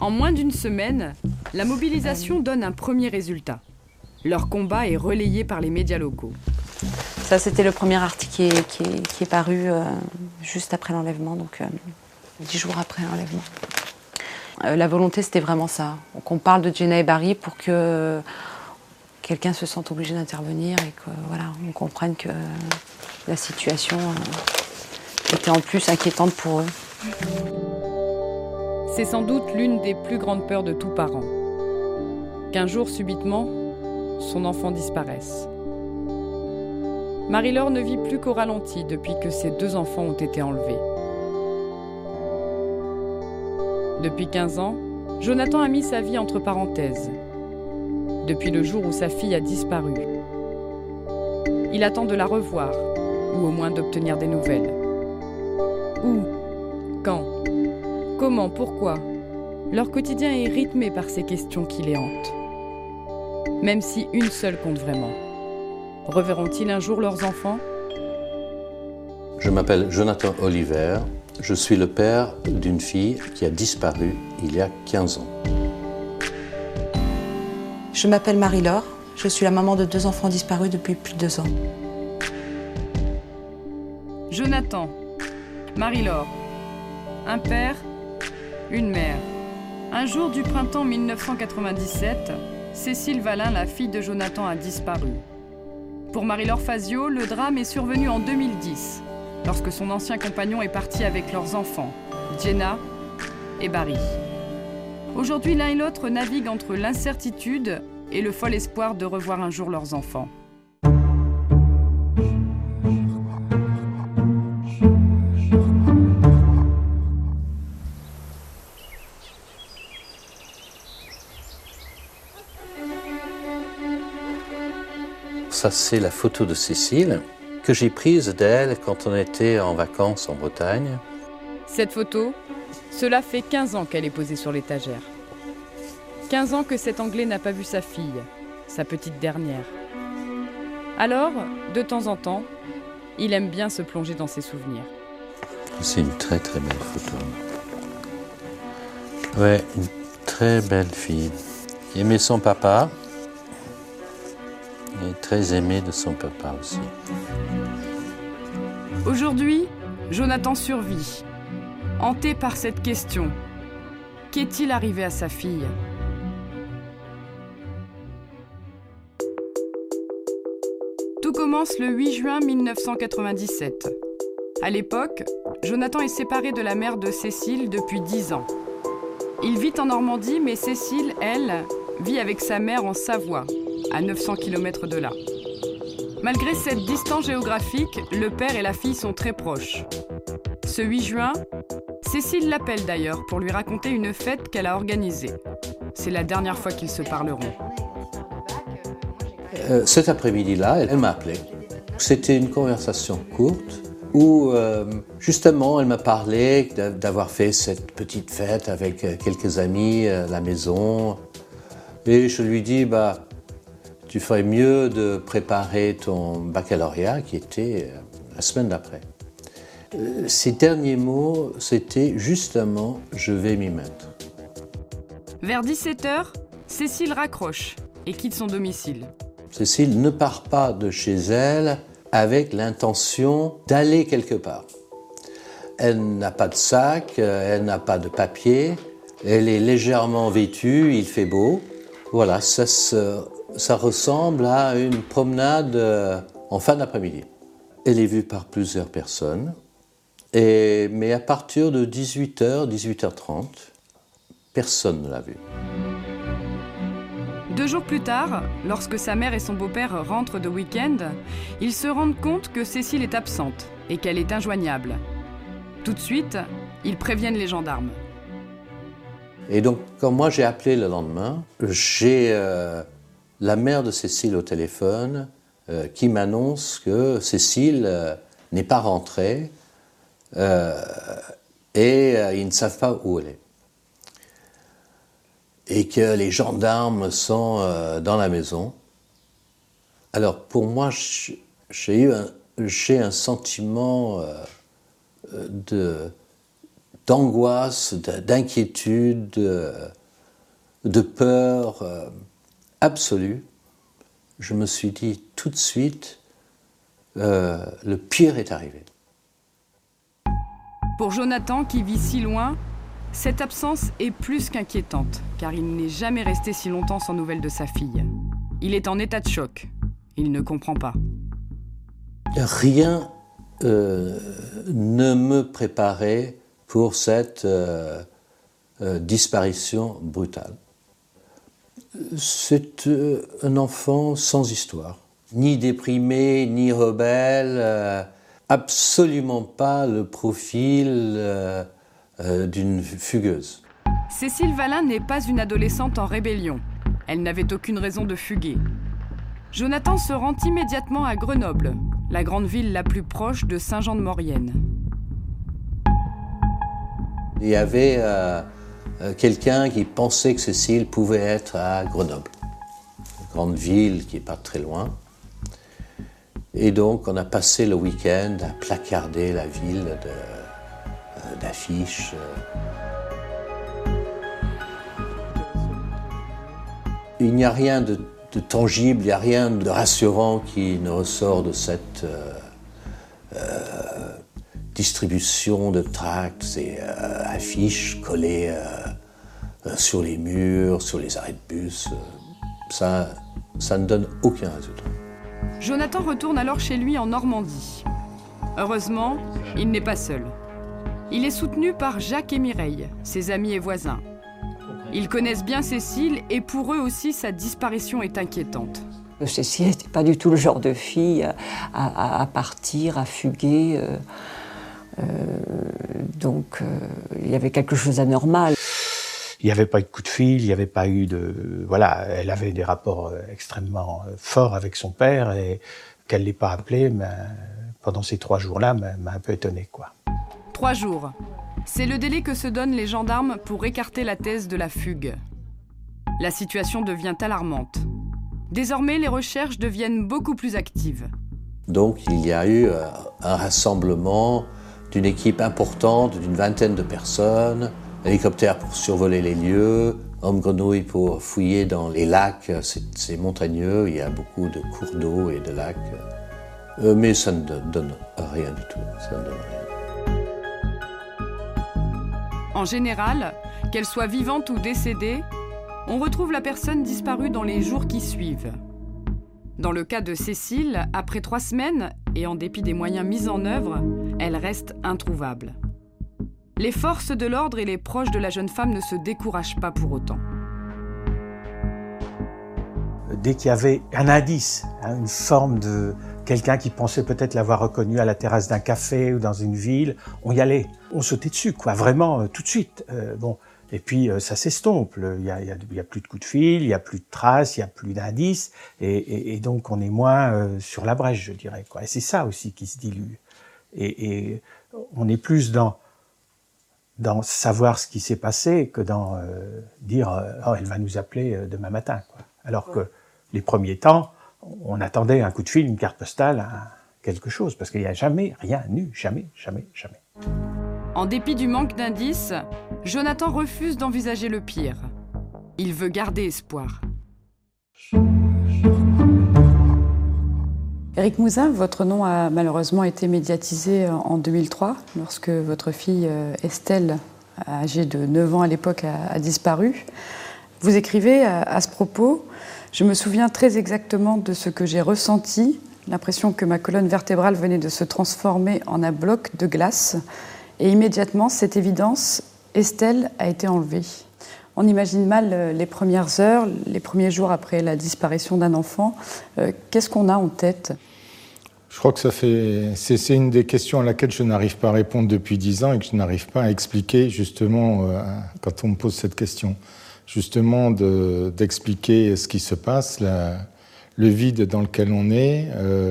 En moins d'une semaine, la mobilisation donne un premier résultat. Leur combat est relayé par les médias locaux. Ça, c'était le premier article qui est paru juste après l'enlèvement, donc 10 jours après l'enlèvement. La volonté, c'était vraiment ça. Qu'on parle de Jenna et Barry pour que quelqu'un se sente obligé d'intervenir et que voilà, on comprenne que la situation était en plus inquiétante pour eux. C'est sans doute l'une des plus grandes peurs de tout parent. Qu'un jour, subitement, son enfant disparaisse. Marie-Laure ne vit plus qu'au ralenti depuis que ses 2 enfants ont été enlevés. Depuis 15 ans, Jonathan a mis sa vie entre parenthèses. Depuis le jour où sa fille a disparu. Il attend de la revoir, ou au moins d'obtenir des nouvelles. Où ? Quand ? Comment ? Pourquoi ? Leur quotidien est rythmé par ces questions qui les hantent. Même si une seule compte vraiment. Reverront-ils un jour leurs enfants ? Je m'appelle Jonathan Oliver. Je suis le père d'une fille qui a disparu il y a 15 ans. Je m'appelle Marie-Laure. Je suis la maman de 2 enfants disparus depuis plus de 2 ans. Jonathan, Marie-Laure, un père, une mère. Un jour du printemps 1997, Cécile Valin, la fille de Jonathan, a disparu. Pour Marie-Laure Fazio, le drame est survenu en 2010, lorsque son ancien compagnon est parti avec leurs enfants, Jenna et Barry. Aujourd'hui, l'un et l'autre naviguent entre l'incertitude et le fol espoir de revoir un jour leurs enfants. Ça, c'est la photo de Cécile que j'ai prise d'elle quand on était en vacances en Bretagne. Cette photo, cela fait 15 ans qu'elle est posée sur l'étagère. 15 ans que cet Anglais n'a pas vu sa fille, sa petite dernière. Alors, de temps en temps, il aime bien se plonger dans ses souvenirs. C'est une très très belle photo. Ouais, une très belle fille. Il aimait son papa. Il est très aimé de son papa aussi. Aujourd'hui, Jonathan survit, hanté par cette question. Qu'est-il arrivé à sa fille ? Tout commence le 8 juin 1997. À l'époque, Jonathan est séparé de la mère de Cécile depuis 10 ans. Il vit en Normandie, mais Cécile, elle, vit avec sa mère en Savoie, à 900 km de là. Malgré cette distance géographique, le père et la fille sont très proches. Ce 8 juin, Cécile l'appelle d'ailleurs pour lui raconter une fête qu'elle a organisée. C'est la dernière fois qu'ils se parleront. Cet après-midi-là, elle m'a appelé. C'était une conversation courte où, justement, elle m'a parlé d'avoir fait cette petite fête avec quelques amis à la maison. Et je lui dis, tu ferais mieux de préparer ton baccalauréat, qui était la semaine d'après. Ces derniers mots, c'était justement « je vais m'y mettre ». Vers 17h, Cécile raccroche et quitte son domicile. Cécile ne part pas de chez elle avec l'intention d'aller quelque part. Elle n'a pas de sac, elle n'a pas de papier, elle est légèrement vêtue, il fait beau. Voilà, ça ressemble à une promenade en fin d'après-midi. Elle est vue par plusieurs personnes, mais à partir de 18h, 18h30, personne ne l'a vue. 2 jours plus tard, lorsque sa mère et son beau-père rentrent de week-end, ils se rendent compte que Cécile est absente et qu'elle est injoignable. Tout de suite, ils préviennent les gendarmes. Et donc, quand moi j'ai appelé le lendemain, j'ai la mère de Cécile au téléphone qui m'annonce que Cécile n'est pas rentrée et ils ne savent pas où elle est. Et que les gendarmes sont dans la maison. Alors pour moi, j'ai un sentiment de d'angoisse, d'inquiétude, de peur absolue, je me suis dit tout de suite, le pire est arrivé. Pour Jonathan, qui vit si loin, cette absence est plus qu'inquiétante, car il n'est jamais resté si longtemps sans nouvelles de sa fille. Il est en état de choc. Il ne comprend pas. Rien ne me préparait pour cette disparition brutale. C'est un enfant sans histoire, ni déprimé, ni rebelle, absolument pas le profil d'une fugueuse. Cécile Valin n'est pas une adolescente en rébellion. Elle n'avait aucune raison de fuguer. Jonathan se rend immédiatement à Grenoble, la grande ville la plus proche de Saint-Jean-de-Maurienne. Il y avait quelqu'un qui pensait que Cécile pouvait être à Grenoble, une grande ville qui n'est pas très loin. Et donc on a passé le week-end à placarder la ville d'affiches. Il n'y a rien de tangible, il n'y a rien de rassurant qui ne ressort de cette distribution de tracts et affiches collées sur les murs, sur les arrêts de bus. Ça ne donne aucun résultat. Jonathan retourne alors chez lui en Normandie. Heureusement, il n'est pas seul. Il est soutenu par Jacques et Mireille, ses amis et voisins. Ils connaissent bien Cécile et pour eux aussi, sa disparition est inquiétante. Cécile n'était pas du tout le genre de fille à partir, à fuguer. Donc il y avait quelque chose d'anormal. Il n'y avait pas eu de coup de fil, il n'y avait pas eu de... Voilà, elle avait des rapports extrêmement forts avec son père et qu'elle ne l'ait pas appelé pendant ces 3 jours-là m'a un peu étonné, quoi. 3 jours. C'est le délai que se donnent les gendarmes pour écarter la thèse de la fugue. La situation devient alarmante. Désormais, les recherches deviennent beaucoup plus actives. Donc il y a eu un rassemblement d'une équipe importante, d'une vingtaine de personnes, hélicoptères pour survoler les lieux, hommes-grenouilles pour fouiller dans les lacs, c'est montagneux, il y a beaucoup de cours d'eau et de lacs. Mais ça ne donne rien du tout, ça ne donne rien. En général, qu'elle soit vivante ou décédée, on retrouve la personne disparue dans les jours qui suivent. Dans le cas de Cécile, après 3 semaines, et en dépit des moyens mis en œuvre, elle reste introuvable. Les forces de l'ordre et les proches de la jeune femme ne se découragent pas pour autant. Dès qu'il y avait un indice, une forme de quelqu'un qui pensait peut-être l'avoir reconnue à la terrasse d'un café ou dans une ville, on y allait, on sautait dessus, quoi, vraiment tout de suite. Et puis ça s'estompe, il y a plus de coups de fil, il y a plus de traces, il y a plus d'indices, et donc on est moins sur la brèche, je dirais, quoi. Et c'est ça aussi qui se dilue. Et on est plus dans savoir ce qui s'est passé que dans dire oh, elle va nous appeler demain matin, quoi. Alors que les premiers temps, on attendait un coup de fil, une carte postale, quelque chose, parce qu'il n'y a jamais rien eu, jamais. En dépit du manque d'indices, Jonathan refuse d'envisager le pire. Il veut garder espoir. Éric Mouzin, votre nom a malheureusement été médiatisé en 2003, lorsque votre fille Estelle, âgée de 9 ans à l'époque, a disparu. Vous écrivez à ce propos « Je me souviens très exactement de ce que j'ai ressenti, l'impression que ma colonne vertébrale venait de se transformer en un bloc de glace. Et immédiatement, cette évidence, Estelle a été enlevée. » On imagine mal les premières heures, les premiers jours après la disparition d'un enfant. Qu'est-ce qu'on a en tête ? Je crois que c'est une des questions à laquelle je n'arrive pas à répondre depuis 10 ans et que je n'arrive pas à expliquer justement quand on me pose cette question. Justement d'expliquer ce qui se passe, le vide dans lequel on est,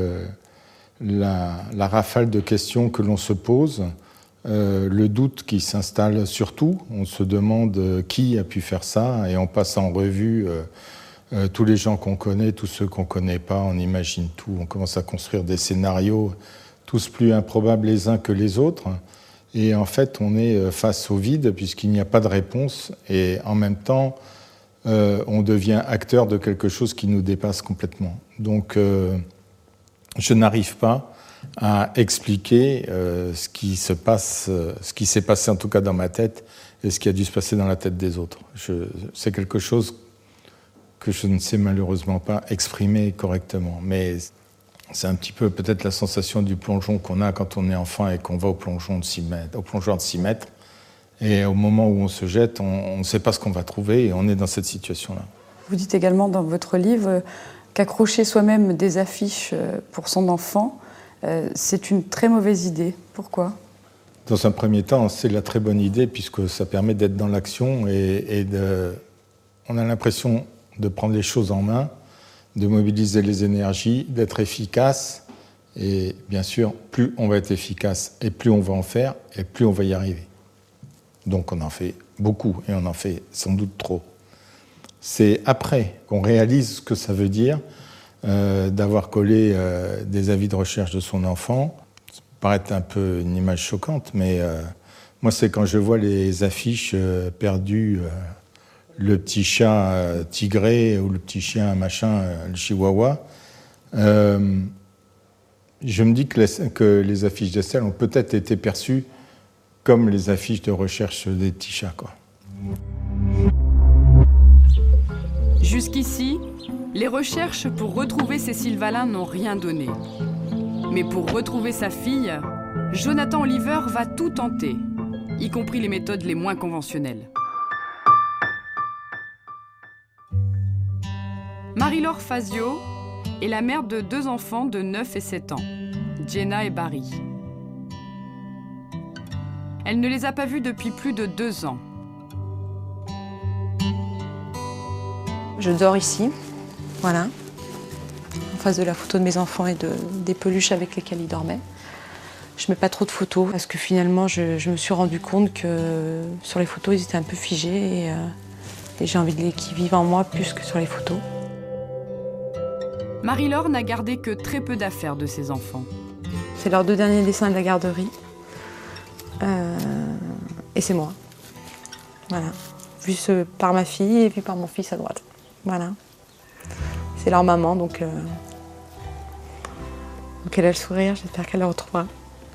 la rafale de questions que l'on se pose, le doute qui s'installe sur tout. On se demande qui a pu faire ça et on passe en revue tous les gens qu'on connaît, tous ceux qu'on ne connaît pas, on imagine tout. On commence à construire des scénarios tous plus improbables les uns que les autres. Et en fait, on est face au vide puisqu'il n'y a pas de réponse. Et en même temps, on devient acteur de quelque chose qui nous dépasse complètement. Donc, je n'arrive pas à expliquer ce qui se passe, ce qui s'est passé en tout cas dans ma tête et ce qui a dû se passer dans la tête des autres. C'est quelque chose que je ne sais malheureusement pas exprimer correctement. Mais c'est un petit peu peut-être la sensation du plongeon qu'on a quand on est enfant et qu'on va au plongeon de 6 mètres, au plongeoir de 6 mètres. Et au moment où on se jette, on ne sait pas ce qu'on va trouver et on est dans cette situation-là. Vous dites également dans votre livre qu'accrocher soi-même des affiches pour son enfant, c'est une très mauvaise idée. Pourquoi ? Dans un premier temps, c'est la très bonne idée puisque ça permet d'être dans l'action et on a l'impression de prendre les choses en main, de mobiliser les énergies, d'être efficace. Et bien sûr, plus on va être efficace et plus on va en faire et plus on va y arriver. Donc on en fait beaucoup et on en fait sans doute trop. C'est après qu'on réalise ce que ça veut dire d'avoir collé des avis de recherche de son enfant. Ça paraît un peu une image choquante, mais moi c'est quand je vois les affiches perdues, le petit chat tigré ou le petit chien machin, le chihuahua, je me dis que les affiches d'Estelle ont peut-être été perçues comme les affiches de recherche des petits chats, quoi. Jusqu'ici, les recherches pour retrouver Cécile Valin n'ont rien donné. Mais pour retrouver sa fille, Jonathan Oliver va tout tenter, y compris les méthodes les moins conventionnelles. Marie-Laure Fazio est la mère de 2 enfants de 9 et 7 ans, Jenna et Barry. Elle ne les a pas vus depuis plus de 2 ans. Je dors ici, voilà, en face de la photo de mes enfants et des peluches avec lesquelles ils dormaient. Je ne mets pas trop de photos parce que finalement, je me suis rendu compte que sur les photos, ils étaient un peu figés et j'ai envie qu'ils vivent en moi plus que sur les photos. Marie-Laure n'a gardé que très peu d'affaires de ses enfants. C'est leurs 2 derniers dessins de la garderie. Et c'est moi. Voilà. Vu par ma fille et vu par mon fils à droite. Voilà. C'est leur maman, donc elle a le sourire, j'espère qu'elle le retrouvera.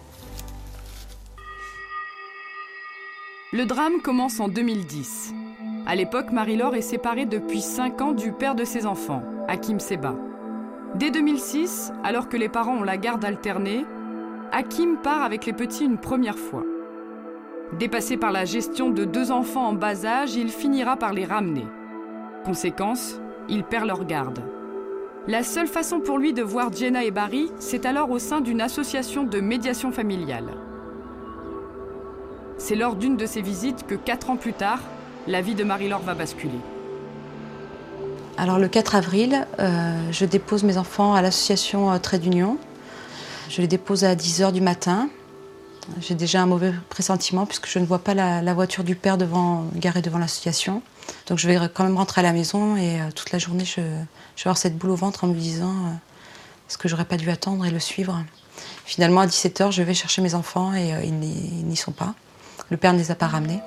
Le drame commence en 2010. À l'époque, Marie-Laure est séparée depuis 5 ans du père de ses enfants, Hakim Seba. Dès 2006, alors que les parents ont la garde alternée, Hakim part avec les petits une première fois. Dépassé par la gestion de 2 enfants en bas âge, il finira par les ramener. Conséquence, il perd leur garde. La seule façon pour lui de voir Jenna et Barry, c'est alors au sein d'une association de médiation familiale. C'est lors d'une de ces visites que 4 ans plus tard, la vie de Marie-Laure va basculer. Alors le 4 avril, je dépose mes enfants à l'association Trait d'Union. Je les dépose à 10h du matin. J'ai déjà un mauvais pressentiment puisque je ne vois pas la voiture du père garée devant l'association. Donc je vais quand même rentrer à la maison et toute la journée, je vais avoir cette boule au ventre en me disant est-ce que j'aurais pas dû attendre et le suivre. Finalement, à 17h, je vais chercher mes enfants et ils n'y sont pas. Le père ne les a pas ramenés.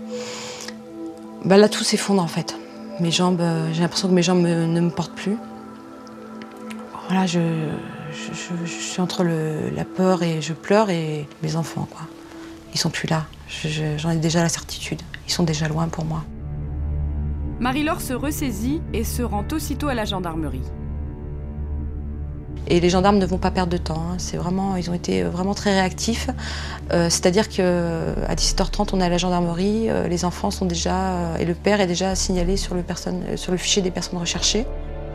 Là, tout s'effondre en fait. Mes jambes, j'ai l'impression que mes jambes ne me portent plus. Voilà, je suis entre la peur et je pleure et mes enfants, quoi. Ils sont plus là. J'en ai déjà la certitude. Ils sont déjà loin pour moi. Marie-Laure se ressaisit et se rend aussitôt à la gendarmerie. Et les gendarmes ne vont pas perdre de temps. Ils ont été vraiment très réactifs. C'est-à-dire qu'à 17h30, on est à la gendarmerie. Les enfants sont déjà et le père est déjà signalé sur le fichier des personnes recherchées.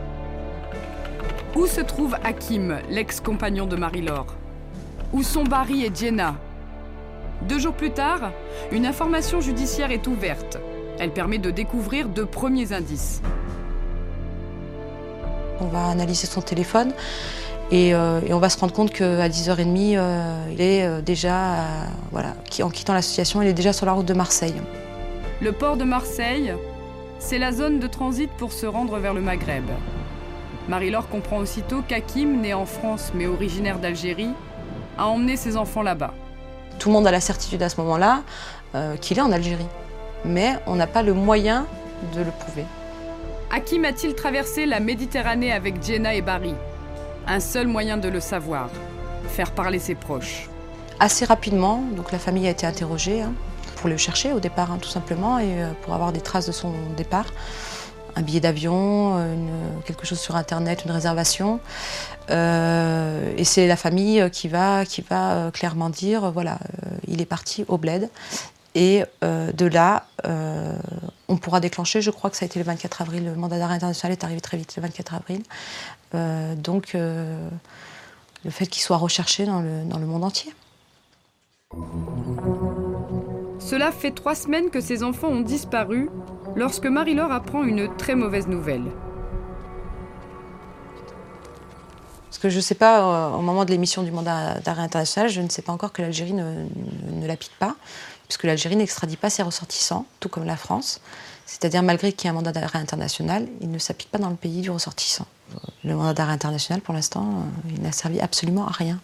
Où se trouve Hakim, l'ex-compagnon de Marie-Laure? Où sont Barry et Jenna? 2 jours plus tard, une information judiciaire est ouverte. Elle permet de découvrir de premiers indices. On va analyser son téléphone et on va se rendre compte qu'à 10h30, il est déjà, en quittant l'association, il est déjà sur la route de Marseille. Le port de Marseille, c'est la zone de transit pour se rendre vers le Maghreb. Marie-Laure comprend aussitôt qu'Hakim, né en France mais originaire d'Algérie, a emmené ses enfants là-bas. Tout le monde a la certitude à ce moment-là qu'il est en Algérie. Mais on n'a pas le moyen de le prouver. Hakim a-t-il traversé la Méditerranée avec Djenna et Barry? Un seul moyen de le savoir, faire parler ses proches. Assez rapidement, donc la famille a été interrogée pour le chercher au départ, tout simplement, et pour avoir des traces de son départ. Un billet d'avion, quelque chose sur Internet, une réservation. Et c'est la famille qui va clairement dire, voilà, il est parti au bled. Et de là, on pourra déclencher, je crois que ça a été le 24 avril, le mandat d'arrêt international est arrivé très vite, le 24 avril. Donc, le fait qu'il soit recherché dans le monde entier. Cela fait 3 semaines que ses enfants ont disparu lorsque Marie-Laure apprend une très mauvaise nouvelle. Parce que je ne sais pas, au moment de l'émission du mandat d'arrêt international, je ne sais pas encore que l'Algérie ne l'applique pas, puisque l'Algérie n'extradie pas ses ressortissants, tout comme la France. C'est-à-dire, malgré qu'il y ait un mandat d'arrêt international, il ne s'applique pas dans le pays du ressortissant. Le mandat d'arrêt international, pour l'instant, il n'a servi absolument à rien.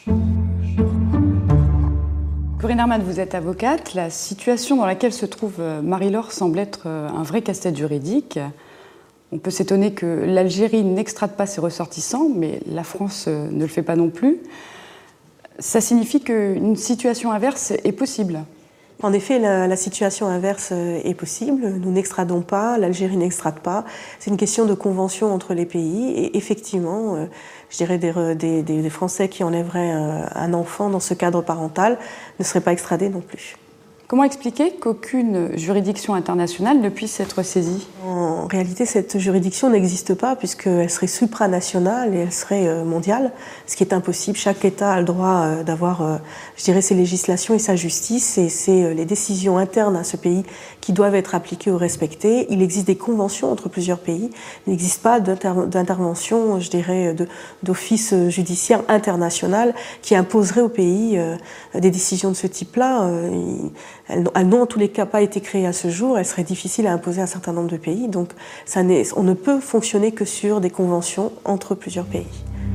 Corinne Herman, vous êtes avocate. La situation dans laquelle se trouve Marie-Laure semble être un vrai casse-tête juridique. On peut s'étonner que l'Algérie n'extrade pas ses ressortissants, mais la France ne le fait pas non plus. Ça signifie qu'une situation inverse est possible. En effet, la situation inverse est possible. Nous n'extradons pas, l'Algérie n'extrade pas. C'est une question de convention entre les pays. Et effectivement, je dirais des Français qui enlèveraient un enfant dans ce cadre parental ne seraient pas extradés non plus. Comment expliquer qu'aucune juridiction internationale ne puisse être saisie? En réalité, cette juridiction n'existe pas puisqu'elle serait supranationale et elle serait mondiale, ce qui est impossible. Chaque État a le droit d'avoir, je dirais, ses législations et sa justice, et c'est les décisions internes à ce pays qui doivent être appliquées ou respectées. Il existe des conventions entre plusieurs pays. Il n'existe pas d'intervention, je dirais, d'office judiciaire international qui imposerait au pays des décisions de ce type-là. Elles n'ont en tous les cas pas été créées à ce jour, elles seraient difficiles à imposer à un certain nombre de pays, donc on ne peut fonctionner que sur des conventions entre plusieurs pays.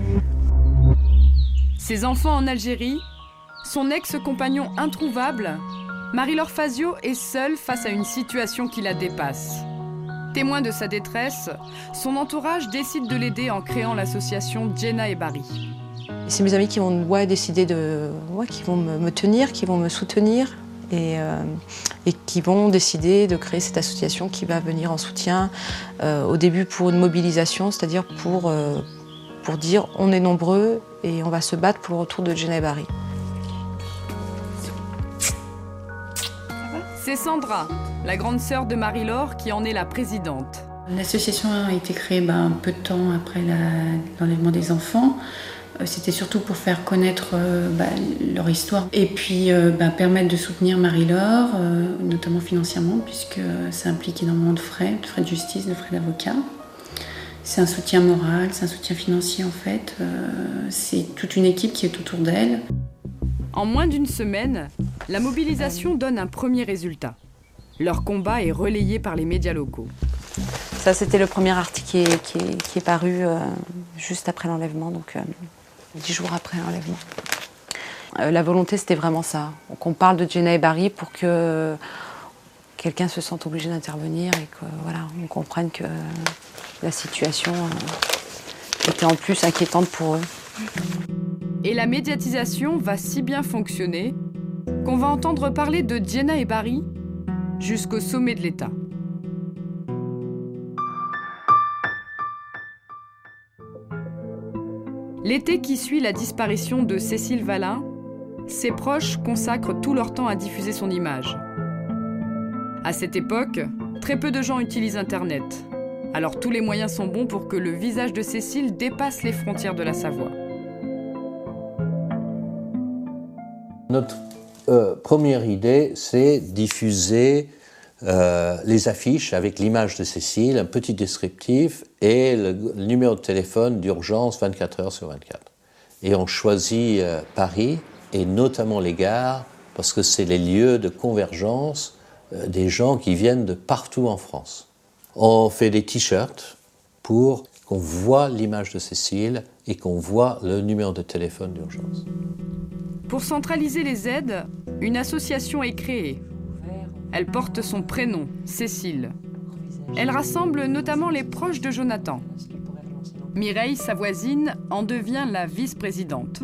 Ses enfants en Algérie, son ex-compagnon introuvable, Marie-Laure Fazio est seule face à une situation qui la dépasse. Témoin de sa détresse, son entourage décide de l'aider en créant l'association Djenna et Barry. C'est mes amis qui vont décider qui vont me tenir, qui vont me soutenir. Et qui vont décider de créer cette association qui va venir en soutien au début pour une mobilisation, c'est-à-dire pour dire on est nombreux et on va se battre pour le retour de Djenna et Barry. C'est Sandra, la grande sœur de Marie-Laure, qui en est la présidente. L'association a été créée peu de temps après l'enlèvement des enfants. C'était surtout pour faire connaître leur histoire et puis permettre de soutenir Marie-Laure, notamment financièrement, puisque ça implique énormément de frais de justice, de frais d'avocat. C'est un soutien moral, c'est un soutien financier en fait. C'est toute une équipe qui est autour d'elle. En moins d'une semaine, la mobilisation donne un premier résultat. Leur combat est relayé par les médias locaux. Ça, c'était le premier article qui est paru juste après l'enlèvement, donc 10 jours après l'enlèvement. La volonté, c'était vraiment ça. Qu'on parle de Djenna et Barry pour que quelqu'un se sente obligé d'intervenir et qu'on comprenne que la situation était en plus inquiétante pour eux. Et la médiatisation va si bien fonctionner qu'on va entendre parler de Djenna et Barry jusqu'au sommet de l'État. L'été qui suit la disparition de Cécile Valin, ses proches consacrent tout leur temps à diffuser son image. À cette époque, très peu de gens utilisent Internet. Alors tous les moyens sont bons pour que le visage de Cécile dépasse les frontières de la Savoie. Notre première idée, c'est diffuser les affiches avec l'image de Cécile, un petit descriptif et le numéro de téléphone d'urgence 24 heures sur 24. Et on choisit Paris et notamment les gares parce que c'est les lieux de convergence des gens qui viennent de partout en France. On fait des t-shirts pour qu'on voit l'image de Cécile et qu'on voit le numéro de téléphone d'urgence. Pour centraliser les aides, une association est créée. Elle porte son prénom, Cécile. Elle rassemble notamment les proches de Jonathan. Mireille, sa voisine, en devient la vice-présidente.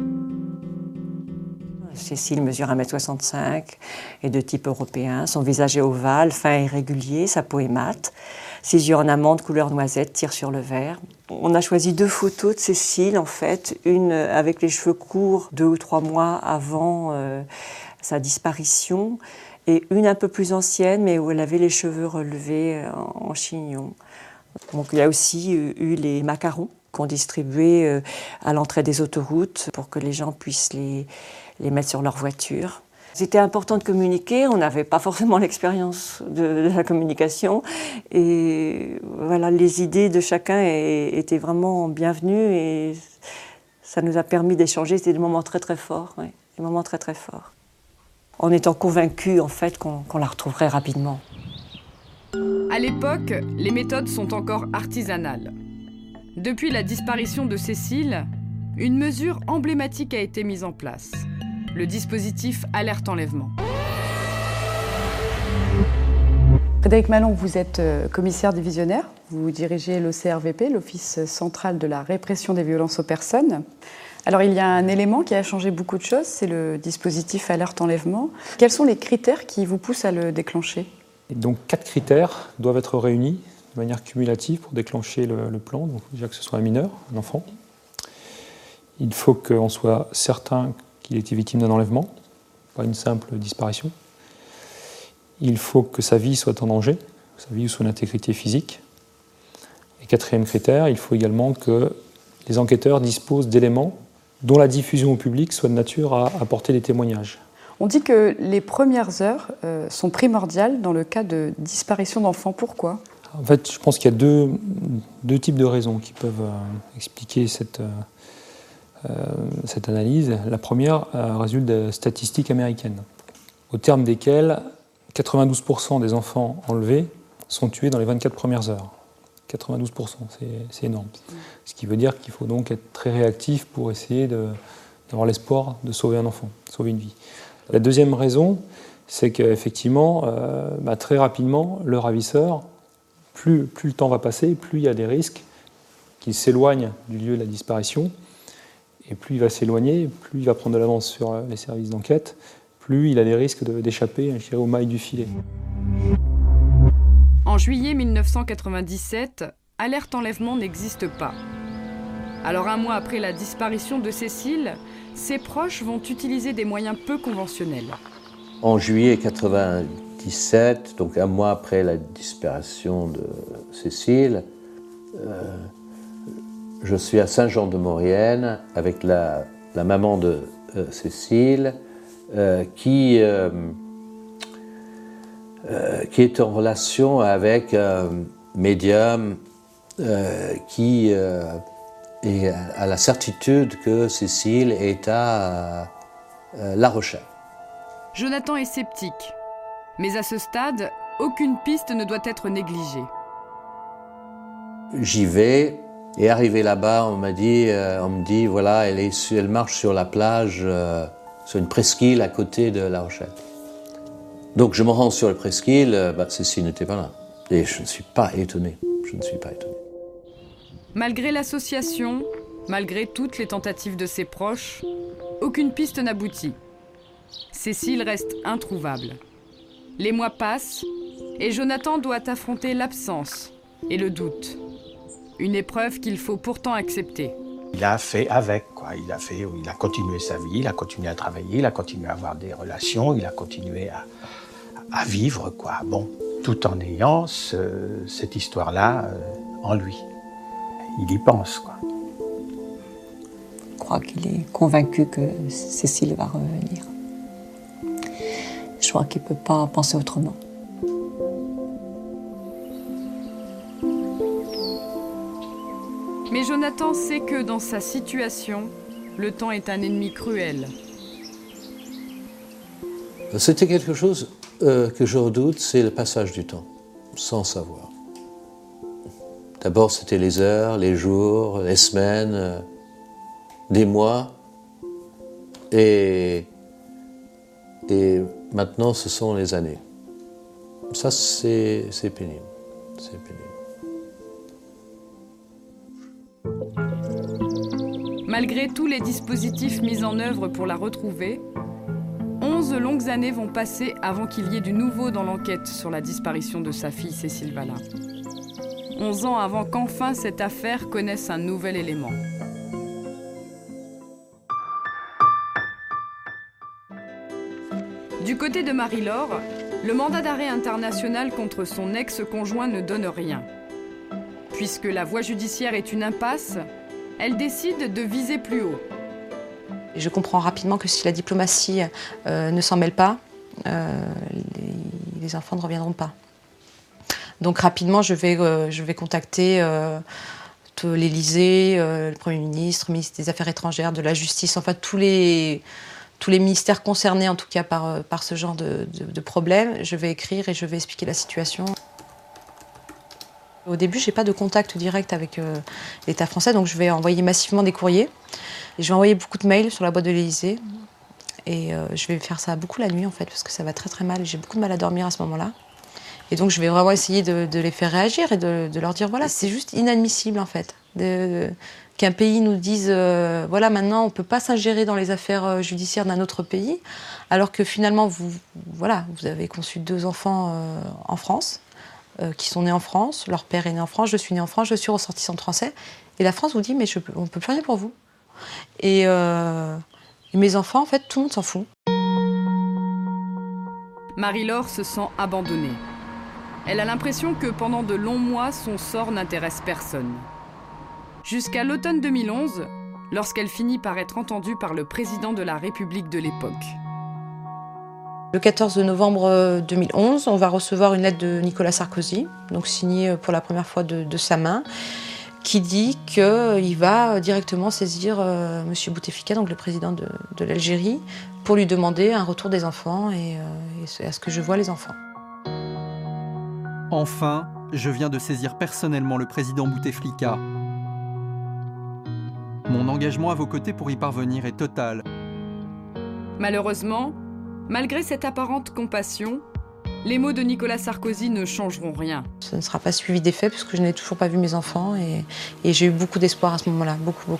Cécile mesure 1,65 m, est de type européen. Son visage est ovale, fin et régulier, sa peau est mate. Ses yeux en amande couleur noisette tirent sur le vert. On a choisi 2 photos de Cécile, en fait. Une avec les cheveux courts 2 ou 3 mois avant sa disparition, et une un peu plus ancienne, mais où elle avait les cheveux relevés en chignon. Donc, il y a aussi eu les macarons qu'on distribuait à l'entrée des autoroutes pour que les gens puissent les mettre sur leur voiture. C'était important de communiquer, on n'avait pas forcément l'expérience de la communication, et voilà, les idées de chacun étaient vraiment bienvenues, et ça nous a permis d'échanger. C'était des moments très très forts, oui, des moments très très forts. En étant convaincus en fait qu'on la retrouverait rapidement. À l'époque, les méthodes sont encore artisanales. Depuis la disparition de Cécile, une mesure emblématique a été mise en place. Le dispositif Alerte Enlèvement. Frédéric Malon, vous êtes commissaire divisionnaire. Vous dirigez l'OCRVP, l'Office central de la répression des violences aux personnes. Alors, il y a un élément qui a changé beaucoup de choses, c'est le dispositif Alerte Enlèvement. Quels sont les critères qui vous poussent à le déclencher ? Et donc, 4 critères doivent être réunis de manière cumulative pour déclencher le plan. Donc, déjà que ce soit un mineur, un enfant. Il faut qu'on soit certain qu'il ait été victime d'un enlèvement, pas une simple disparition. Il faut que sa vie soit en danger, sa vie ou son intégrité physique. Et 4e critère, il faut également que les enquêteurs disposent d'éléments dont la diffusion au public soit de nature à apporter des témoignages. On dit que les premières heures sont primordiales dans le cas de disparition d'enfants. Pourquoi ? En fait, je pense qu'il y a deux types de raisons qui peuvent expliquer cette analyse. La première résulte de statistiques américaines, au terme desquelles 92% des enfants enlevés sont tués dans les 24 premières heures. 92%, c'est énorme. Ce qui veut dire qu'il faut donc être très réactif pour essayer d'avoir l'espoir de sauver un enfant, de sauver une vie. La deuxième raison, c'est qu'effectivement, très rapidement, le ravisseur, plus le temps va passer, plus il y a des risques qu'il s'éloigne du lieu de la disparition. Et plus il va s'éloigner, plus il va prendre de l'avance sur les services d'enquête, plus il a des risques d'échapper aux mailles du filet. En juillet 1997, Alerte Enlèvement n'existe pas. Alors, un mois après la disparition de Cécile, ses proches vont utiliser des moyens peu conventionnels. En juillet 1997, donc un mois après la disparition de Cécile, je suis à Saint-Jean-de-Maurienne avec la maman de Cécile qui est en relation avec un médium qui a la certitude que Cécile est à La Rochelle. Jonathan est sceptique, mais à ce stade, aucune piste ne doit être négligée. J'y vais. Et arrivé là-bas, on me dit, voilà, elle marche sur la plage, sur une presqu'île à côté de La Rochelle. Donc je me rends sur la presqu'île, Cécile n'était pas là. Et je ne suis pas étonné. Malgré l'association, malgré toutes les tentatives de ses proches, aucune piste n'aboutit. Cécile reste introuvable. Les mois passent et Jonathan doit affronter l'absence et le doute. Une épreuve qu'il faut pourtant accepter. Il a fait avec, quoi. Il a continué sa vie, il a continué à travailler, il a continué à avoir des relations, il a continué à vivre, quoi. Bon, tout en ayant cette histoire-là en lui. Il y pense, quoi. Je crois qu'il est convaincu que Cécile va revenir. Je crois qu'il ne peut pas penser autrement. Mais Jonathan sait que dans sa situation, le temps est un ennemi cruel. C'était quelque chose que je redoute, c'est le passage du temps, sans savoir. D'abord, c'était les heures, les jours, les semaines, des mois. Et Et maintenant, ce sont les années. Ça, c'est pénible. C'est pénible. Malgré tous les dispositifs mis en œuvre pour la retrouver, 11 longues années vont passer avant qu'il y ait du nouveau dans l'enquête sur la disparition de sa fille Cécile Vallat. 11 ans avant qu'enfin cette affaire connaisse un nouvel élément. Du côté de Marie-Laure, le mandat d'arrêt international contre son ex-conjoint ne donne rien. Puisque la voie judiciaire est une impasse, elle décide de viser plus haut. Je comprends rapidement que si la diplomatie ne s'en mêle pas, les enfants ne reviendront pas. Donc rapidement, je vais contacter l'Élysée, le Premier ministre, le ministre des Affaires étrangères, de la Justice, enfin tous les ministères concernés en tout cas par ce genre de problème. Je vais écrire et je vais expliquer la situation. Au début, je n'ai pas de contact direct avec l'État français, donc je vais envoyer massivement des courriers. Et je vais envoyer beaucoup de mails sur la boîte de l'Élysée. Et je vais faire ça beaucoup la nuit en fait, parce que ça va très très mal. J'ai beaucoup de mal à dormir à ce moment-là. Et donc je vais vraiment essayer de les faire réagir et de leur dire voilà, c'est juste inadmissible en fait. Qu'un pays nous dise voilà, maintenant on ne peut pas s'ingérer dans les affaires judiciaires d'un autre pays, alors que finalement vous avez conçu 2 enfants en France, qui sont nés en France, leur père est né en France, je suis née en France, je suis ressortissante français, et la France vous dit mais on ne peut plus rien pour vous. Et mes enfants, en fait, tout le monde s'en fout. Marie-Laure se sent abandonnée. Elle a l'impression que pendant de longs mois, son sort n'intéresse personne. Jusqu'à l'automne 2011, lorsqu'elle finit par être entendue par le président de la République de l'époque. Le 14 novembre 2011, on va recevoir une lettre de Nicolas Sarkozy, donc signée pour la première fois de sa main, qui dit qu'il va directement saisir M. Bouteflika, donc le président de l'Algérie, pour lui demander un retour des enfants et à ce que je voie les enfants. Enfin, je viens de saisir personnellement le président Bouteflika. Mon engagement à vos côtés pour y parvenir est total. Malheureusement, malgré cette apparente compassion, les mots de Nicolas Sarkozy ne changeront rien. Ça ne sera pas suivi d'effet puisque je n'ai toujours pas vu mes enfants et j'ai eu beaucoup d'espoir à ce moment-là, beaucoup.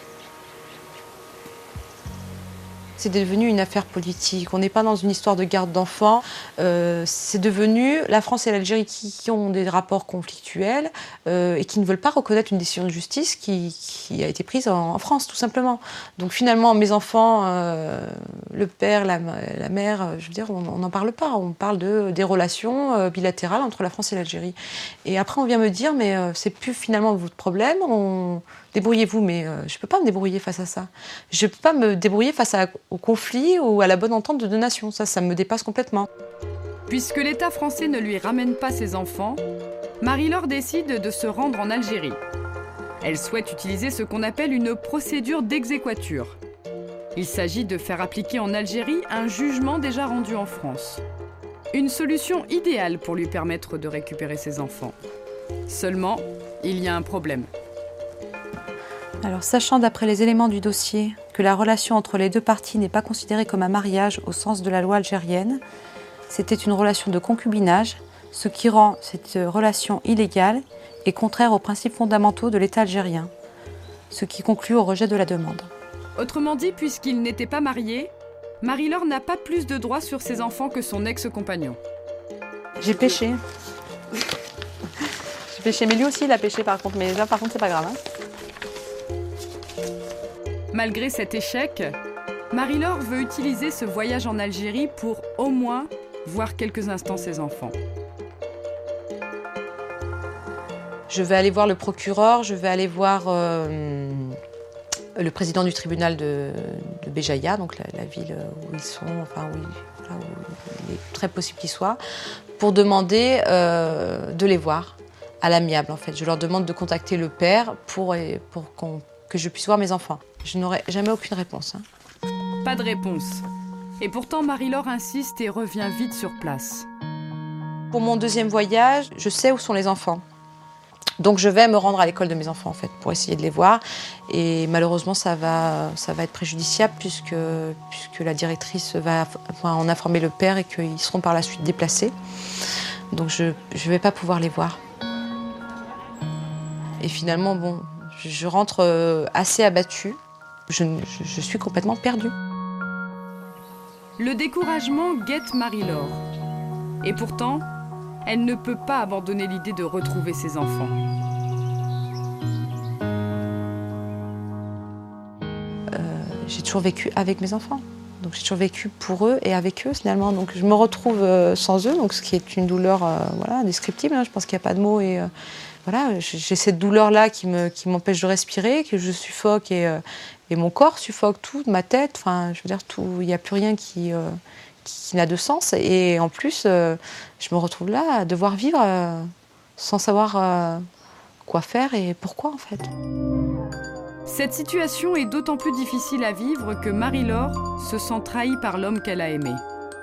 C'est devenu une affaire politique. On n'est pas dans une histoire de garde d'enfants. C'est devenu la France et l'Algérie qui ont des rapports conflictuels et qui ne veulent pas reconnaître une décision de justice qui a été prise en France, tout simplement. Donc finalement, mes enfants, le père, la mère, je veux dire, on n'en parle pas. On parle des relations bilatérales entre la France et l'Algérie. Et après, on vient me dire, mais c'est plus finalement votre problème. Débrouillez-vous, mais je ne peux pas me débrouiller face à ça. Je ne peux pas me débrouiller face au conflit ou à la bonne entente de 2 nations. Ça me dépasse complètement. Puisque l'État français ne lui ramène pas ses enfants, Marie-Laure décide de se rendre en Algérie. Elle souhaite utiliser ce qu'on appelle une procédure d'exéquatur. Il s'agit de faire appliquer en Algérie un jugement déjà rendu en France. Une solution idéale pour lui permettre de récupérer ses enfants. Seulement, il y a un problème. Alors, sachant d'après les éléments du dossier que la relation entre les 2 parties n'est pas considérée comme un mariage au sens de la loi algérienne, c'était une relation de concubinage, ce qui rend cette relation illégale et contraire aux principes fondamentaux de l'État algérien, ce qui conclut au rejet de la demande. Autrement dit, puisqu'ils n'étaient pas mariés, Marie-Laure n'a pas plus de droits sur ses enfants que son ex-compagnon. J'ai péché. J'ai péché, mais lui aussi il a péché par contre, mais là par contre c'est pas grave. Malgré cet échec, Marie-Laure veut utiliser ce voyage en Algérie pour au moins voir quelques instants ses enfants. Je vais aller voir le procureur, je vais aller voir le président du tribunal de Béjaïa, donc la ville où ils sont, enfin où il est très possible qu'ils soient, pour demander de les voir à l'amiable en fait. Je leur demande de contacter le père pour que je puisse voir mes enfants. Je n'aurai jamais aucune réponse. Pas de réponse. Et pourtant, Marie-Laure insiste et revient vite sur place. Pour mon 2e voyage, je sais où sont les enfants. Donc je vais me rendre à l'école de mes enfants en fait pour essayer de les voir et malheureusement ça va être préjudiciable puisque la directrice va en informer le père et qu'ils seront par la suite déplacés. Donc je vais pas pouvoir les voir. Et finalement bon, je rentre assez abattue. Je suis complètement perdue. Le découragement guette Marie-Laure. Et pourtant, elle ne peut pas abandonner l'idée de retrouver ses enfants. J'ai toujours vécu avec mes enfants. Donc j'ai toujours vécu pour eux et avec eux finalement. Donc je me retrouve sans eux, donc ce qui est une douleur voilà, indescriptible. Hein. Je pense qu'il n'y a pas de mots. Et voilà, j'ai cette douleur-là qui m'empêche de respirer, que je suffoque et mon corps suffoque tout, ma tête. Enfin, je veux dire, tout. Il n'y a plus rien qui n'a de sens. Et en plus, je me retrouve là à devoir vivre sans savoir quoi faire et pourquoi en fait. Cette situation est d'autant plus difficile à vivre que Marie-Laure se sent trahie par l'homme qu'elle a aimé.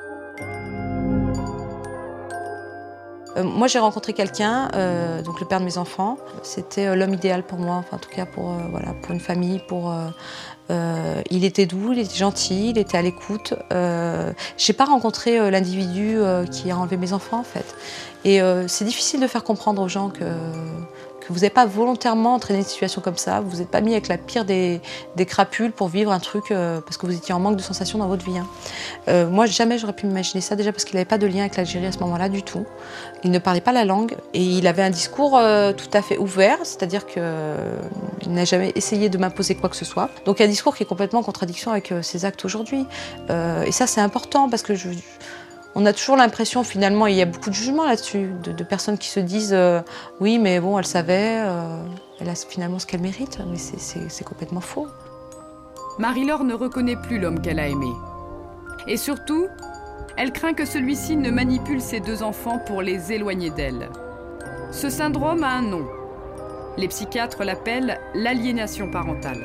Moi, j'ai rencontré quelqu'un, donc le père de mes enfants. C'était l'homme idéal pour moi, enfin, en tout cas pour une famille. Il était doux, il était gentil, il était à l'écoute. J'ai pas rencontré l'individu qui a enlevé mes enfants, en fait. Et c'est difficile de faire comprendre aux gens que vous n'avez pas volontairement entraîné une situation comme ça, vous n'êtes pas mis avec la pire des crapules pour vivre un truc parce que vous étiez en manque de sensations dans votre vie. Hein. Moi, jamais j'aurais pu m'imaginer ça, déjà parce qu'il n'avait pas de lien avec l'Algérie à ce moment-là du tout. Il ne parlait pas la langue et il avait un discours tout à fait ouvert, c'est-à-dire qu'il n'a jamais essayé de m'imposer quoi que ce soit. Donc il y a un discours qui est complètement en contradiction avec ses actes aujourd'hui. Et ça, c'est important parce que on a toujours l'impression, finalement, il y a beaucoup de jugements là-dessus, de personnes qui se disent oui, mais bon, elle savait, elle a finalement ce qu'elle mérite, mais c'est complètement faux. Marie-Laure ne reconnaît plus l'homme qu'elle a aimé. Et surtout, elle craint que celui-ci ne manipule ses deux enfants pour les éloigner d'elle. Ce syndrome a un nom. Les psychiatres l'appellent l'aliénation parentale.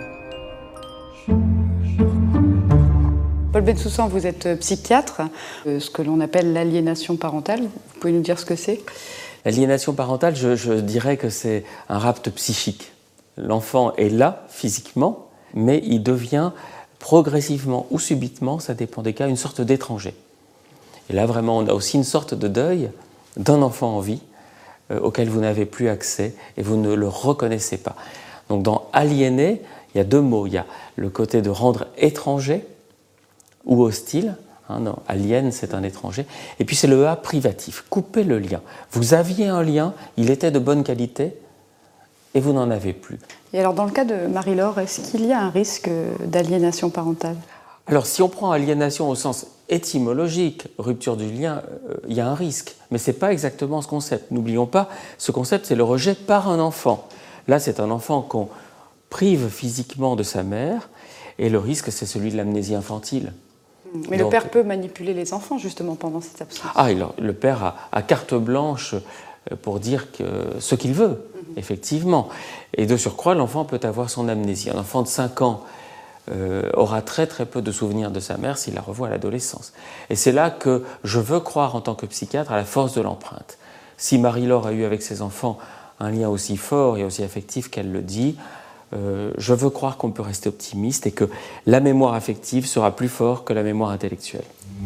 Paul Bensoussan, vous êtes psychiatre, ce que l'on appelle l'aliénation parentale. Vous pouvez nous dire ce que c'est ? L'aliénation parentale, je dirais que c'est un rapt psychique. L'enfant est là, physiquement, mais il devient progressivement ou subitement, ça dépend des cas, une sorte d'étranger. Et là, vraiment, on a aussi une sorte de deuil d'un enfant en vie auquel vous n'avez plus accès et vous ne le reconnaissez pas. Donc dans aliéner, il y a deux mots. Il y a le côté de rendre étranger ou hostile. Non, alien, c'est un étranger. Et puis c'est le A privatif, couper le lien. Vous aviez un lien, il était de bonne qualité, et vous n'en avez plus. Et alors dans le cas de Marie-Laure, est-ce qu'il y a un risque d'aliénation parentale ? Alors si on prend aliénation au sens étymologique, rupture du lien, il y a un risque. Mais ce n'est pas exactement ce concept. N'oublions pas, ce concept, c'est le rejet par un enfant. Là, c'est un enfant qu'on prive physiquement de sa mère, et le risque, c'est celui de l'amnésie infantile. Mais donc, le père peut manipuler les enfants, justement, pendant cette absence. Ah, le père a carte blanche pour dire ce qu'il veut, effectivement. Et de surcroît, l'enfant peut avoir son amnésie. Un enfant de 5 ans aura très très peu de souvenirs de sa mère s'il la revoit à l'adolescence. Et c'est là que je veux croire, en tant que psychiatre, à la force de l'empreinte. Si Marie-Laure a eu avec ses enfants un lien aussi fort et aussi affectif qu'elle le dit, je veux croire qu'on peut rester optimiste et que la mémoire affective sera plus forte que la mémoire intellectuelle.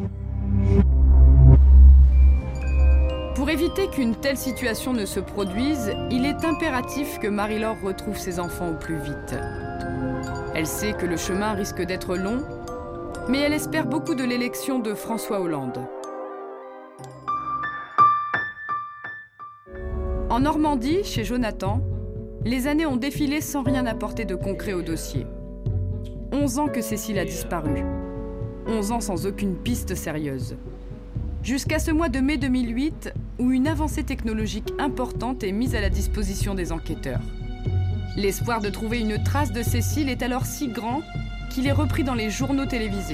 Pour éviter qu'une telle situation ne se produise, il est impératif que Marie-Laure retrouve ses enfants au plus vite. Elle sait que le chemin risque d'être long, mais elle espère beaucoup de l'élection de François Hollande. En Normandie, chez Jonathan, les années ont défilé sans rien apporter de concret au dossier. 11 ans que Cécile a disparu. 11 ans sans aucune piste sérieuse. Jusqu'à ce mois de mai 2008, où une avancée technologique importante est mise à la disposition des enquêteurs. L'espoir de trouver une trace de Cécile est alors si grand qu'il est repris dans les journaux télévisés.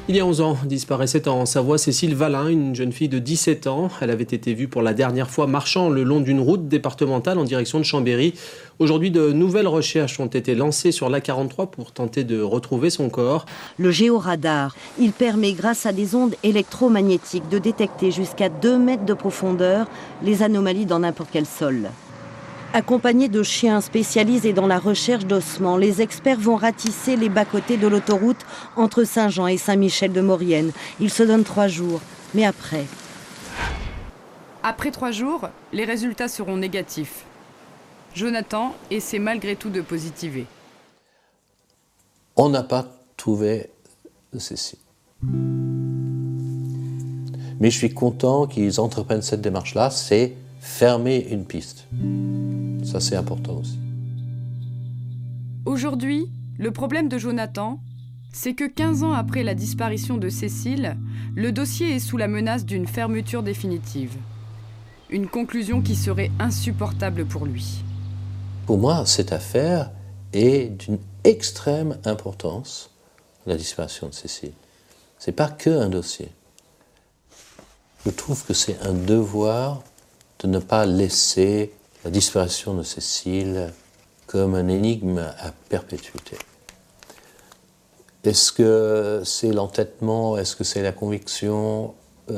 Il y a 11 ans, disparaissait en Savoie Cécile Valin, une jeune fille de 17 ans. Elle avait été vue pour la dernière fois marchant le long d'une route départementale en direction de Chambéry. Aujourd'hui, de nouvelles recherches ont été lancées sur l'A43 pour tenter de retrouver son corps. Le géoradar, il permet, grâce à des ondes électromagnétiques, de détecter jusqu'à 2 mètres de profondeur les anomalies dans n'importe quel sol. Accompagnés de chiens spécialisés dans la recherche d'ossements, les experts vont ratisser les bas-côtés de l'autoroute entre Saint-Jean et Saint-Michel-de-Maurienne. Ils se donnent 3 jours, mais après... Après 3 jours, les résultats seront négatifs. Jonathan essaie malgré tout de positiver. On n'a pas trouvé Cécile. Mais je suis content qu'ils entreprennent cette démarche-là, c'est fermer une piste. Ça, c'est important aussi. Aujourd'hui, le problème de Jonathan, c'est que 15 ans après la disparition de Cécile, le dossier est sous la menace d'une fermeture définitive. Une conclusion qui serait insupportable pour lui. Pour moi, cette affaire est d'une extrême importance, la disparition de Cécile. Ce n'est pas qu'un dossier. Je trouve que c'est un devoir de ne pas laisser la disparition de Cécile comme un énigme à perpétuité. Est-ce que c'est l'entêtement? Est-ce que c'est la conviction?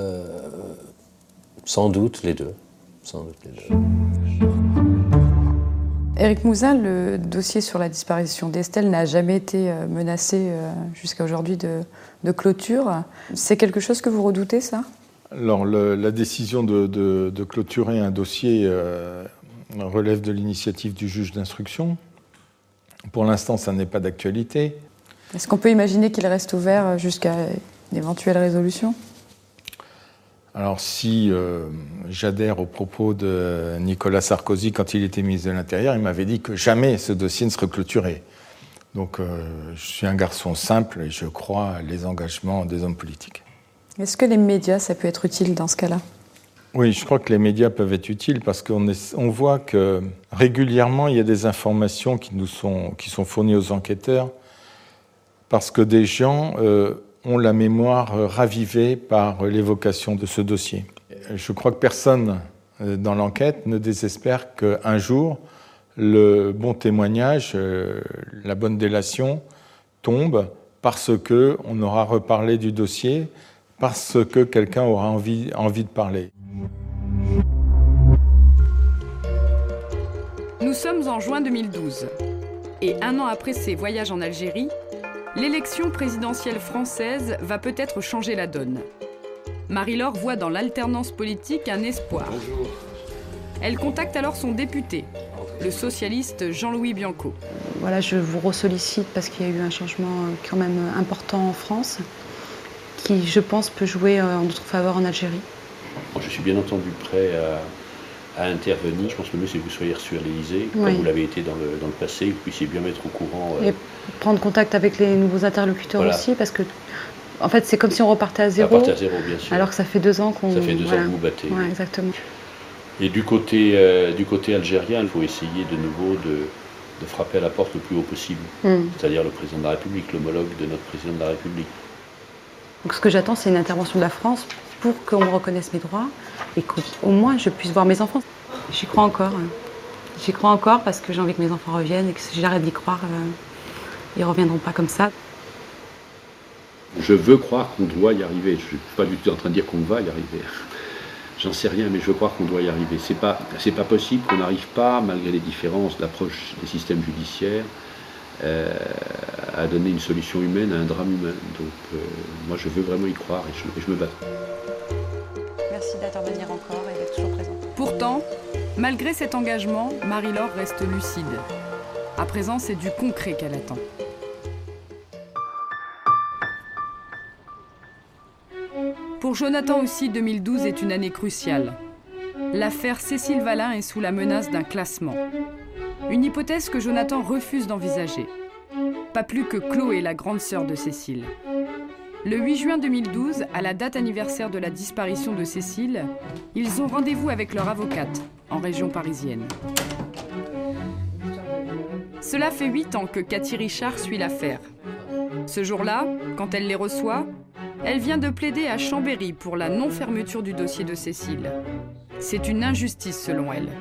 Sans doute les deux. Sans doute les deux. Éric Mouzin, le dossier sur la disparition d'Estelle n'a jamais été menacé jusqu'à aujourd'hui de clôture. C'est quelque chose que vous redoutez, ça? Alors, la décision de clôturer un dossier relève de l'initiative du juge d'instruction. Pour l'instant, ça n'est pas d'actualité. Est-ce qu'on peut imaginer qu'il reste ouvert jusqu'à une éventuelle résolution? Alors, si j'adhère aux propos de Nicolas Sarkozy quand il était ministre de l'Intérieur, il m'avait dit que jamais ce dossier ne serait clôturé. Donc, je suis un garçon simple et je crois les engagements des hommes politiques. Est-ce que les médias, ça peut être utile dans ce cas-là? Oui, je crois que les médias peuvent être utiles parce qu'on voit que régulièrement, il y a des informations qui sont fournies aux enquêteurs parce que des gens ont la mémoire ravivée par l'évocation de ce dossier. Je crois que personne dans l'enquête ne désespère qu'un jour, le bon témoignage, la bonne délation tombe parce qu'on aura reparlé du dossier, parce que quelqu'un aura envie de parler. Nous sommes en juin 2012. Et 1 an après ses voyages en Algérie, l'élection présidentielle française va peut-être changer la donne. Marie-Laure voit dans l'alternance politique un espoir. Bonjour. Elle contacte alors son député, le socialiste Jean-Louis Bianco. Voilà, je vous ressollicite parce qu'il y a eu un changement quand même important en France, qui, je pense, peut jouer en notre faveur en Algérie. Je suis bien entendu prêt à intervenir. Je pense que le mieux, c'est que vous soyez reçu à l'Élysée, comme vous l'avez été dans le passé, que vous puissiez bien mettre au courant. Et prendre contact avec les nouveaux interlocuteurs aussi, parce que, en fait, c'est comme si on repartait à zéro. Repartait à zéro, bien sûr. Alors que ça fait 2 ans qu'on... Ça fait 2 ans que vous battez. Ouais, exactement. Et du côté algérien, il faut essayer de nouveau de frapper à la porte le plus haut possible. C'est-à-dire le président de la République, l'homologue de notre président de la République. Donc ce que j'attends, c'est une intervention de la France pour qu'on me reconnaisse mes droits et qu'au moins je puisse voir mes enfants. J'y crois encore. J'y crois encore parce que j'ai envie que mes enfants reviennent et que si j'arrête d'y croire, ils ne reviendront pas comme ça. Je veux croire qu'on doit y arriver. Je ne suis pas du tout en train de dire qu'on va y arriver. J'en sais rien, mais je veux croire qu'on doit y arriver. C'est pas possible qu'on n'arrive pas, malgré les différences d'approche des systèmes judiciaires, à donner une solution humaine à un drame humain. Donc moi je veux vraiment y croire et je me bats. Merci d'intervenir encore et d'être toujours présent. Pourtant, malgré cet engagement, Marie-Laure reste lucide. À présent, c'est du concret qu'elle attend. Pour Jonathan aussi, 2012 est une année cruciale. L'affaire Cécile Valin est sous la menace d'un classement. Une hypothèse que Jonathan refuse d'envisager. Pas plus que Chloé, la grande sœur de Cécile. Le 8 juin 2012, à la date anniversaire de la disparition de Cécile, ils ont rendez-vous avec leur avocate, en région parisienne. Cela fait 8 ans que Cathy Richard suit l'affaire. Ce jour-là, quand elle les reçoit, Elle vient de plaider à Chambéry pour la non-fermeture du dossier de Cécile. C'est une injustice selon elle.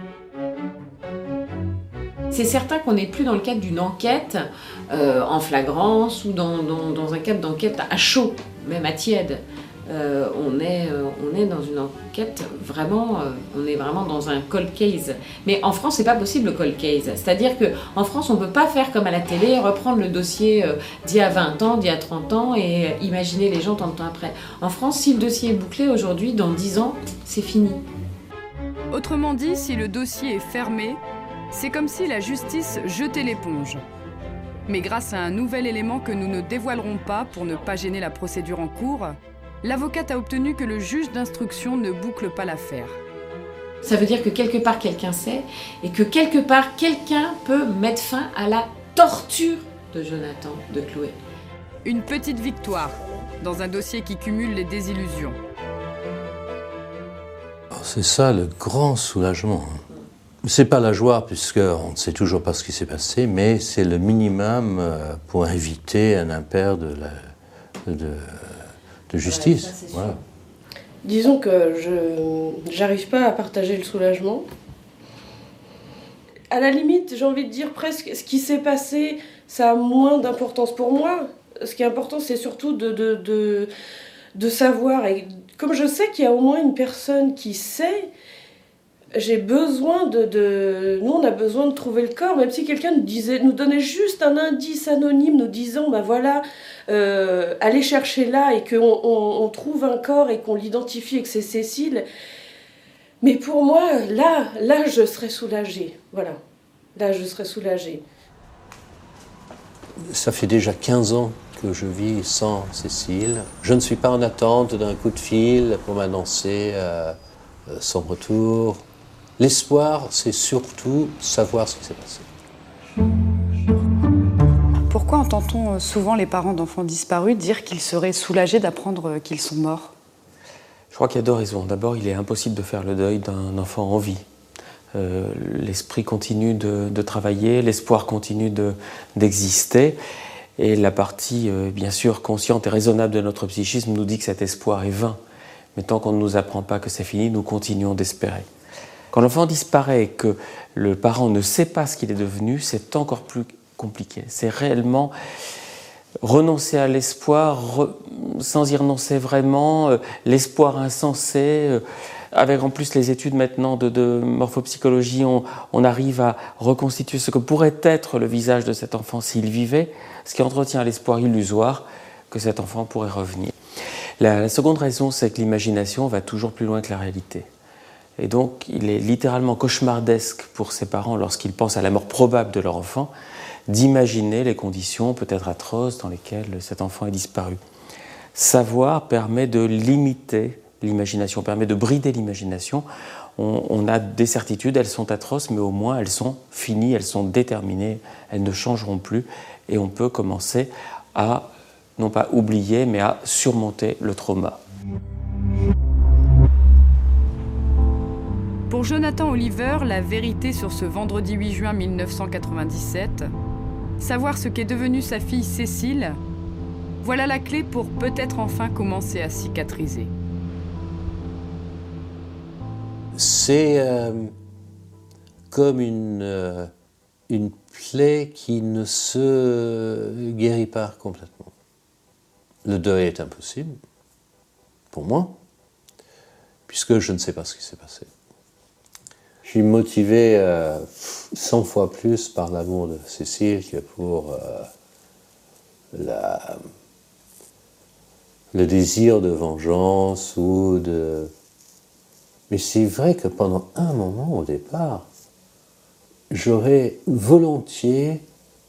C'est certain qu'on n'est plus dans le cadre d'une enquête en flagrance ou dans un cadre d'enquête à chaud, même à tiède. On est dans une enquête vraiment, on est vraiment dans un cold case. Mais en France, c'est pas possible le cold case. C'est-à-dire qu'en France, on peut pas faire comme à la télé, reprendre le dossier d'il y a 20 ans, d'il y a 30 ans et imaginer les gens tant de temps après. En France, si le dossier est bouclé aujourd'hui, dans 10 ans, c'est fini. Autrement dit, si le dossier est fermé, c'est comme si la justice jetait l'éponge. Mais grâce à un nouvel élément que nous ne dévoilerons pas pour ne pas gêner la procédure en cours, l'avocate a obtenu que le juge d'instruction ne boucle pas l'affaire. Ça veut dire que quelque part quelqu'un sait et que quelque part quelqu'un peut mettre fin à la torture de Jonathan, de Chloé. Une petite victoire dans un dossier qui cumule les désillusions. C'est ça le grand soulagement. C'est pas la joie puisqu'on ne sait toujours pas ce qui s'est passé, mais c'est le minimum pour éviter un impair de justice. Voilà. Disons que je n'arrive pas à partager le soulagement. À la limite, j'ai envie de dire presque, ce qui s'est passé, ça a moins d'importance pour moi. Ce qui est important, c'est surtout de savoir. Et comme je sais qu'il y a au moins une personne qui sait, j'ai besoin nous, on a besoin de trouver le corps, même si quelqu'un nous donnait juste un indice anonyme, nous disant, ben voilà, allez chercher là, et qu'on trouve un corps et qu'on l'identifie et que c'est Cécile. Mais pour moi, là, je serais soulagée. Voilà. Là, je serais soulagée. Ça fait déjà 15 ans que je vis sans Cécile. Je ne suis pas en attente d'un coup de fil pour m'annoncer son retour. L'espoir, c'est surtout savoir ce qui s'est passé. Pourquoi entend-on souvent les parents d'enfants disparus dire qu'ils seraient soulagés d'apprendre qu'ils sont morts ? Je crois qu'il y a deux raisons. D'abord, il est impossible de faire le deuil d'un enfant en vie. L'esprit continue de travailler, l'espoir continue d'exister. Et la partie, bien sûr, consciente et raisonnable de notre psychisme nous dit que cet espoir est vain. Mais tant qu'on ne nous apprend pas que c'est fini, nous continuons d'espérer. Quand l'enfant disparaît et que le parent ne sait pas ce qu'il est devenu, c'est encore plus compliqué. C'est réellement renoncer à l'espoir sans y renoncer vraiment, l'espoir insensé. Avec en plus les études maintenant de morphopsychologie, on arrive à reconstituer ce que pourrait être le visage de cet enfant s'il vivait, ce qui entretient l'espoir illusoire que cet enfant pourrait revenir. La seconde raison, c'est que l'imagination va toujours plus loin que la réalité. Et donc, il est littéralement cauchemardesque pour ces parents, lorsqu'ils pensent à la mort probable de leur enfant, d'imaginer les conditions peut-être atroces dans lesquelles cet enfant est disparu. Savoir permet de limiter l'imagination, permet de brider l'imagination. On a des certitudes, elles sont atroces, mais au moins elles sont finies, elles sont déterminées, elles ne changeront plus. Et on peut commencer à, non pas oublier, mais à surmonter le trauma. Pour Jonathan Oliver, la vérité sur ce vendredi 8 juin 1997, savoir ce qu'est devenue sa fille Cécile, voilà la clé pour peut-être enfin commencer à cicatriser. C'est comme une plaie qui ne se guérit pas complètement. Le deuil est impossible, pour moi, puisque je ne sais pas ce qui s'est passé. Je suis motivé 100 fois plus par l'amour de Cécile que pour le désir de vengeance ou de... Mais c'est vrai que pendant un moment, au départ, j'aurais volontiers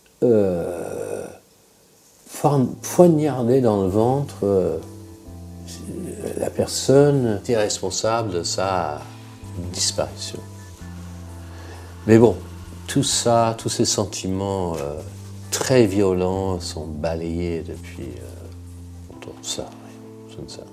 poignardé dans le ventre la personne qui est responsable de sa disparition. Mais bon, tout ça, tous ces sentiments très violents sont balayés depuis longtemps. Ça, je ne sais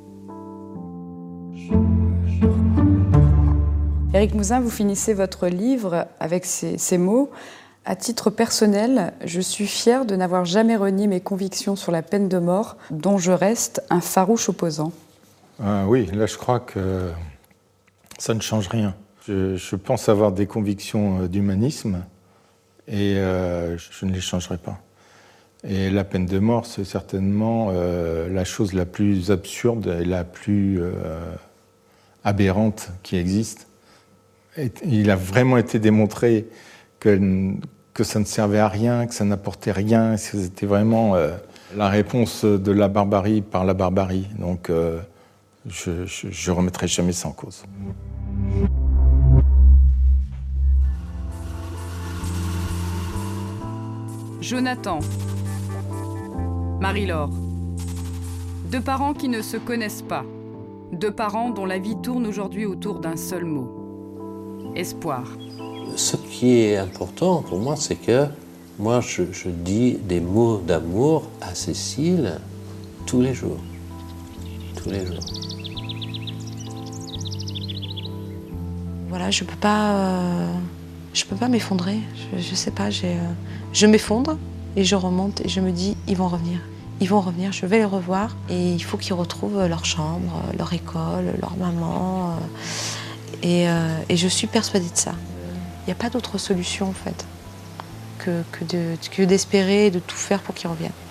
rien. Éric Mouzin, vous finissez votre livre avec ces mots. À titre personnel, je suis fière de n'avoir jamais renié mes convictions sur la peine de mort, dont je reste un farouche opposant. Oui, là je crois que ça ne change rien. Je pense avoir des convictions d'humanisme et je ne les changerai pas. Et la peine de mort, c'est certainement la chose la plus absurde et la plus aberrante qui existe. Et il a vraiment été démontré que ça ne servait à rien, que ça n'apportait rien, que c'était vraiment la réponse de la barbarie par la barbarie. Donc je ne remettrai jamais ça en cause. Jonathan, Marie-Laure. Deux parents qui ne se connaissent pas. Deux parents dont la vie tourne aujourd'hui autour d'un seul mot. Espoir. Ce qui est important pour moi, c'est que moi, je dis des mots d'amour à Cécile tous les jours. Tous les jours. Voilà, je peux pas m'effondrer. Je sais pas, je m'effondre et je remonte et je me dis, ils vont revenir. Ils vont revenir, je vais les revoir et il faut qu'ils retrouvent leur chambre, leur école, leur maman. Et je suis persuadée de ça. Il n'y a pas d'autre solution en fait que d'espérer et de tout faire pour qu'ils reviennent.